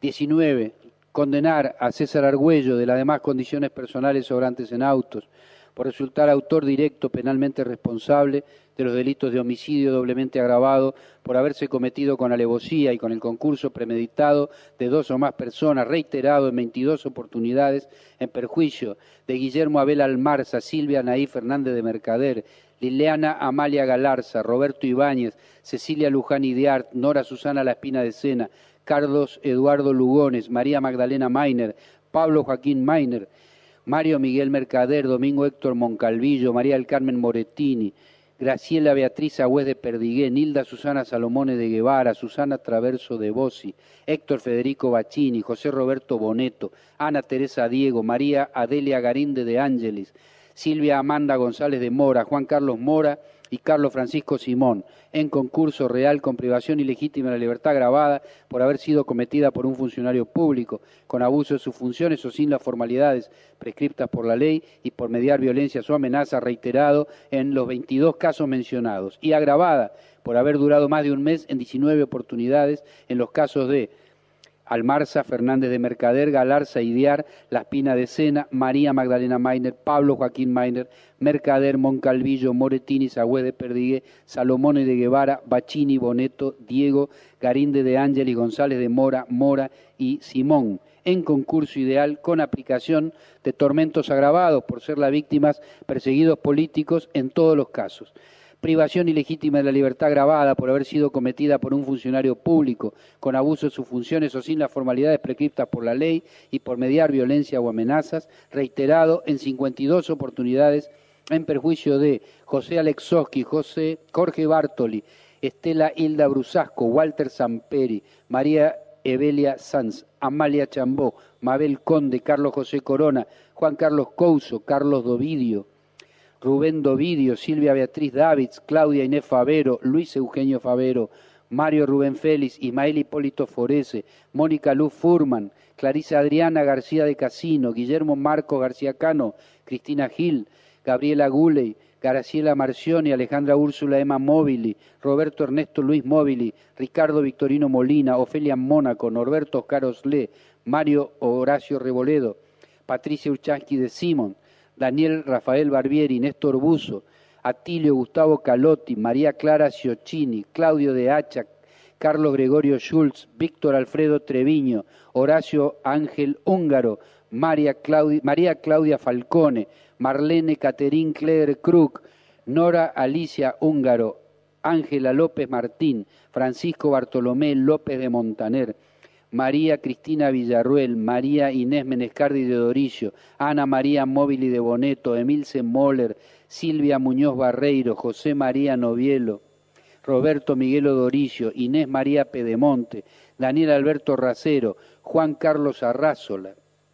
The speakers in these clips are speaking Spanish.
19. Condenar a César Argüello, de las demás condiciones personales sobrantes en autos, por resultar autor directo penalmente responsable de los delitos de homicidio doblemente agravado por haberse cometido con alevosía y con el concurso premeditado de 2 o más personas, reiterado en 22 oportunidades, en perjuicio de Guillermo Abel Almarza, Silvia Anaí Fernández de Mercader, Liliana Amalia Galarza, Roberto Ibáñez, Cecilia Luján Idiart, Nora Susana La Espina de Sena, Carlos Eduardo Lugones, María Magdalena Mainer, Pablo Joaquín Mainer, Mario Miguel Mercader, Domingo Héctor Moncalvillo, María del Carmen Moretini, Graciela Beatriz Agüez de Perdigué, Nilda Susana Salomone de Guevara, Susana Traverso de Bossi, Héctor Federico Bacchini, José Roberto Boneto, Ana Teresa Diego, María Adelia Garinde de Ángeles, Silvia Amanda González de Mora, Juan Carlos Mora y Carlos Francisco Simón, en concurso real con privación ilegítima de la libertad agravada por haber sido cometida por un funcionario público, con abuso de sus funciones o sin las formalidades prescriptas por la ley y por mediar violencias o amenazas, reiterado en los 22 casos mencionados, y agravada por haber durado más de un mes en 19 oportunidades en los casos de Almarza, Fernández de Mercader, Galarza, Idiar, La Espina de Sena, María Magdalena Mainer, Pablo Joaquín Mainer, Mercader, Moncalvillo, Moretini, Sagüez de Perdigué, Salomone de Guevara, Bacchini, Boneto, Diego, Garinde de Ángeles, González de Mora, Mora y Simón, en concurso ideal con aplicación de tormentos agravados por ser las víctimas perseguidos políticos en todos los casos. Privación ilegítima de la libertad agravada por haber sido cometida por un funcionario público con abuso de sus funciones o sin las formalidades prescriptas por la ley y por mediar violencia o amenazas, reiterado en 52 oportunidades en perjuicio de José Alexoski, Jorge Bartoli, Estela Hilda Brusasco, Walter Samperi, María Evelia Sanz, Amalia Chambó, Mabel Conde, Carlos José Corona, Juan Carlos Couso, Carlos Dovidio, Rubén Dovidio, Silvia Beatriz Davids, Claudia Inés Favero, Luis Eugenio Favero, Mario Rubén Félix, Ismael Hipólito Forese, Mónica Luz Furman, Clarisa Adriana García de Casino, Guillermo Marco García Cano, Cristina Gil, Gabriela Guley, Graciela Marcioni, Alejandra Úrsula Emma Móvili, Roberto Ernesto Luis Móvili, Ricardo Victorino Molina, Ofelia Mónaco, Norberto Oscar Oslé, Mario Horacio Reboledo, Patricia Urchansky de Simón, Daniel Rafael Barbieri, Néstor Buzo, Atilio Gustavo Calotti, María Clara Ciocchini, Claudio de Hacha, Carlos Gregorio Schultz, Víctor Alfredo Treviño, Horacio Ángel Húngaro, María Claudia Falcone, Marlene Caterín Clever Krug, Nora Alicia Húngaro, Ángela López Martín, Francisco Bartolomé López de Montaner, María Cristina Villarruel, María Inés Menescardi de Doricio, Ana María Móvili de Boneto, Emilce Moller, Silvia Muñoz Barreiro, José María Novielo, Roberto Miguelo Doricio, Inés María Pedemonte, Daniel Alberto Racero, Juan Carlos Arrázola,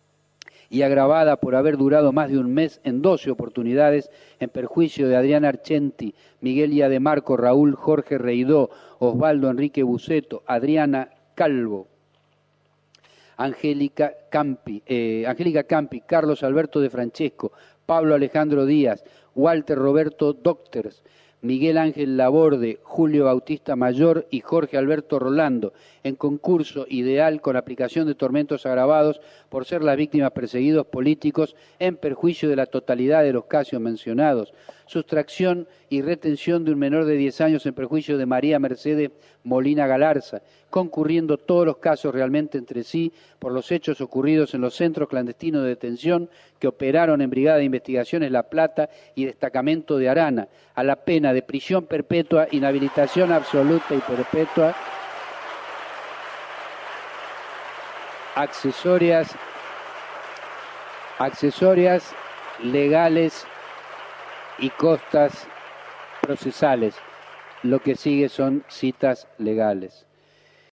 y agravada por haber durado más de un mes en 12 oportunidades en perjuicio de Adrián Argenti, Miguel Iademarco, Raúl Jorge Reidó, Osvaldo Enrique Buceto, Adriana Calvo, Angélica Campi, Carlos Alberto de Francesco, Pablo Alejandro Díaz, Walter Roberto Docters, Miguel Ángel Laborde, Julio Bautista Mayor y Jorge Alberto Rolando, en concurso ideal con aplicación de tormentos agravados por ser las víctimas perseguidos políticos en perjuicio de la totalidad de los casos mencionados, sustracción y retención de un menor de 10 años en perjuicio de María Mercedes Molina Galarza, concurriendo todos los casos realmente entre sí por los hechos ocurridos en los centros clandestinos de detención que operaron en Brigada de Investigaciones La Plata y Destacamento de Arana, a la pena de prisión perpetua, inhabilitación absoluta y perpetua, accesorias legales y costas procesales. Lo que sigue son citas legales.